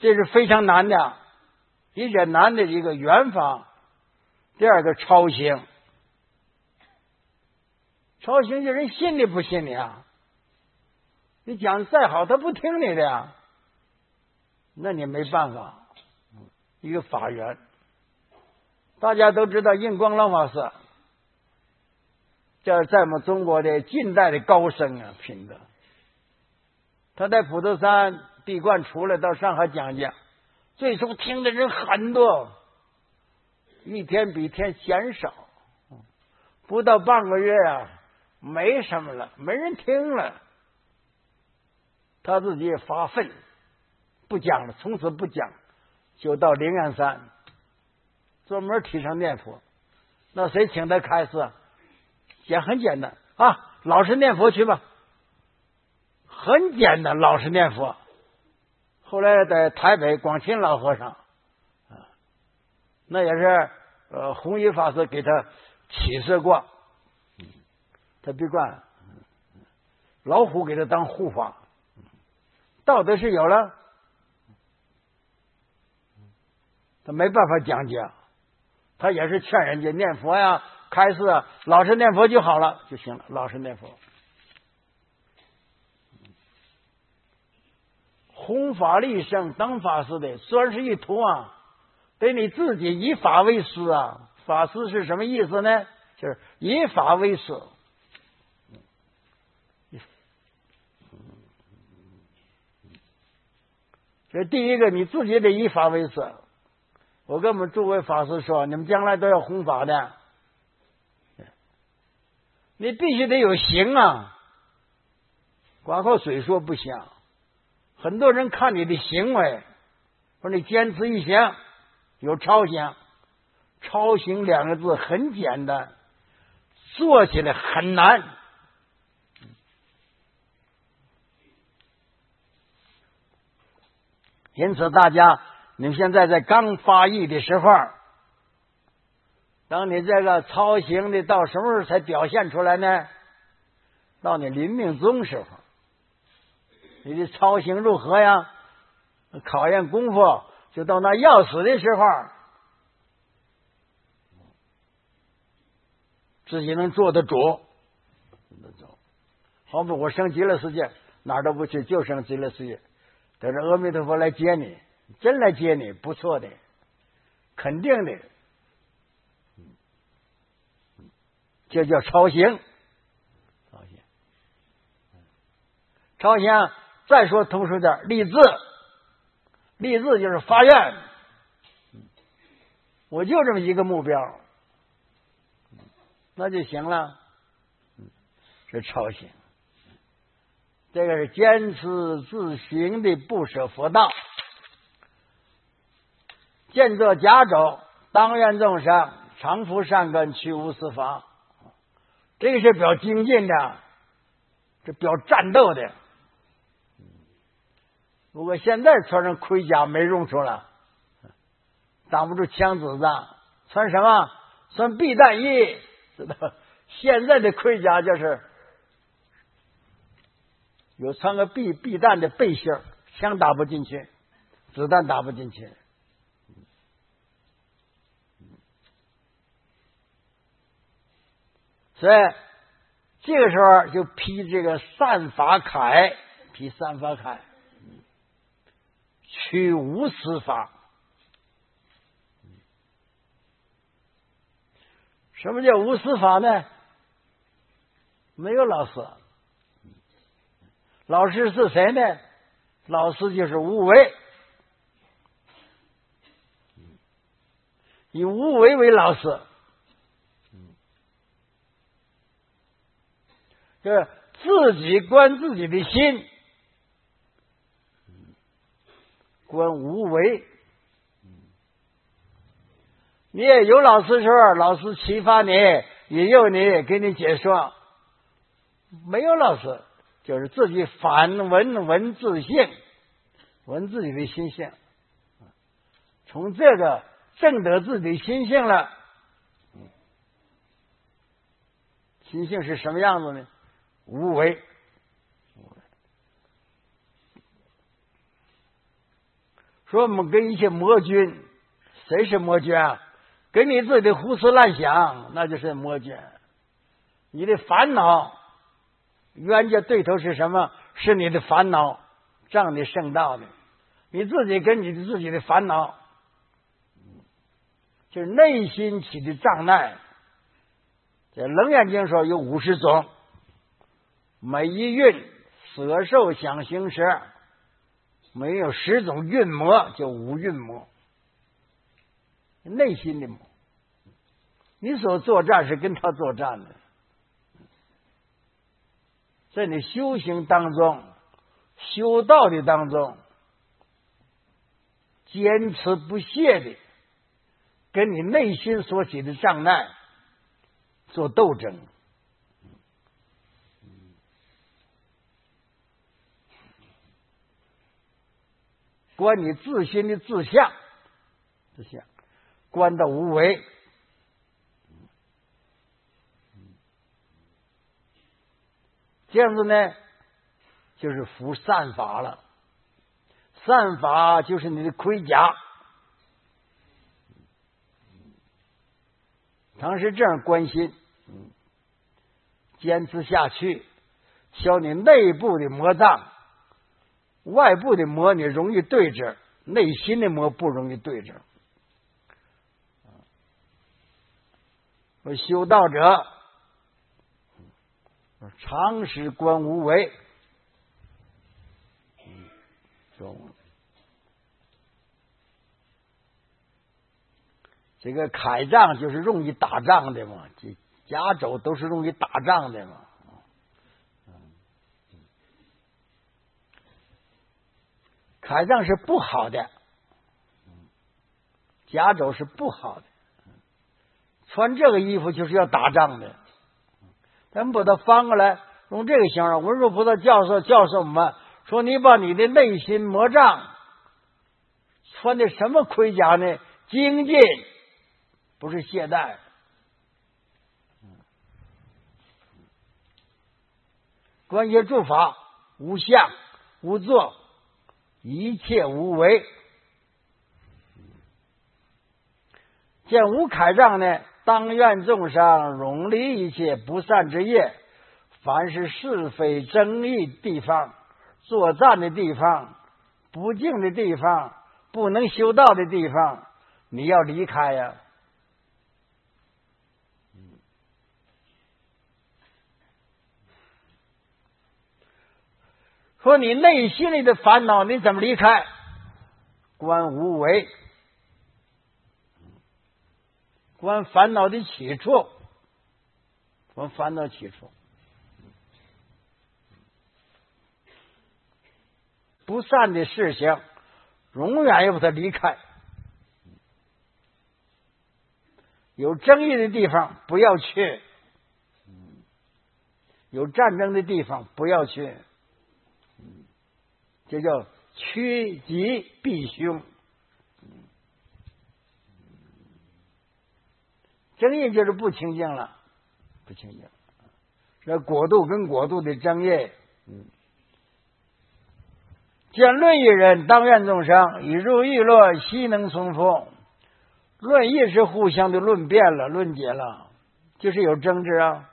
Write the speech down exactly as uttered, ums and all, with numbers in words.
这是非常难的，一个难的一个缘法。第二个超行，超行这人信你不信你啊？你讲再好，他不听你的呀，那你没办法。一个法缘，大家都知道印光老法师，这是在我们中国的近代的高僧啊，品德。他在普陀山闭关出来到上海讲讲，最初听的人很多，一天比一天减少，不到半个月啊，没什么了，没人听了。他自己也发愤，不讲了，从此不讲，就到灵岩山专门提倡念佛。那谁请他开示？也很简单啊，老实念佛去吧。很简单，老实念佛。后来在台北广钦老和尚，啊，那也是呃弘一法师给他启示过，他闭关，老虎给他当护法，道德是有了，他没办法讲解，他也是劝人家念佛呀，开示啊，老实念佛就好了就行了，老实念佛。弘法利生当法师的虽然是一途啊，得你自己以法为师啊。法师是什么意思呢？就是以法为师。这第一个你自己得以法为师。我跟我们诸位法师说，你们将来都要弘法的，你必须得有行啊，光靠嘴说不行。很多人看你的行为，说你坚持一行，有超行。超行两个字很简单，做起来很难。因此大家，你们现在在刚发育的时候，当你这个超行的到什么时候才表现出来呢？到你临命终时候。你的操行如何呀？考验功夫就到那要死的时候，自己能做得主。好比我生极乐世界，哪儿都不去，就生极乐世界，等着阿弥陀佛来接你，真来接你，不错的，肯定的，这叫超行。超行，超行。再说通俗点，立志，立志就是发愿，我就这么一个目标，那就行了。是超行，这个是坚持自行的不舍佛道，见作假咒，当愿众生常福善根，去无私法。这个是表精进的，这表战斗的。不过现在穿上盔甲没用处了，挡不住枪子子，穿什么？穿避弹衣，知道？现在的盔甲就是有穿个避避弹的背心，枪打不进去，子弹打不进去。所以这个时候就披这个善法铠，披善法铠。取无私法。什么叫无私法呢？没有老师，老师是谁呢？老师就是无为，以无为为老师，就是自己观自己的心，观无为。你也有老师时候，老师启发你，引诱你，给你解说。没有老师，就是自己反闻闻自性，闻自己的心性。从这个证得自己的心性了。心性是什么样子呢？无为。 说我们跟一些魔君，谁是魔君啊？跟你自己的胡思乱想，那就是魔君。你的烦恼，冤家对头是什么？是你的烦恼障你圣道的。你自己跟你自己的烦恼，就是内心起的障碍。这《楞严经》说有五十种，每一蕴色受想行识，没有十种蕴魔，就五蕴魔，内心的魔。你所作战是跟他作战的，在你修行当中、修道的当中，坚持不懈的跟你内心所起的障碍做斗争。观你自心的自相，自相，观到无为。这样子呢，就是服善法了。善法就是你的盔甲。当时这样关心，坚持下去，消你内部的魔障，外部的魔你容易对治，内心的魔不容易对治。我修道者常时观无为，这个铠杖就是容易打仗的嘛，这甲胄都是容易打仗的嘛。铠杖是不好的，甲胄是不好的。穿这个衣服就是要打仗的。咱们把它翻过来，用这个形容。文殊菩萨教授教授我们说，你把你的内心魔障穿的什么盔甲呢？精进，不是懈怠。观学诸法无相无作，一切无为。见无铠杖呢，当愿众生容离一切不善之业，凡是是非争议地方、作战的地方、不敬的地方、不能修道的地方，你要离开呀。说你内心里的烦恼你怎么离开？观无为，观烦恼的起处，观烦恼起处。不善的事情永远要把它离开，有争议的地方不要去，有战争的地方不要去，这叫趋吉避凶。争议就是不清净了，不清净。这国度跟国度的争议，嗯，见论议人，当愿众生，以入议论，悉能从风。论议是互相的论辩了，论解了，就是有争执啊。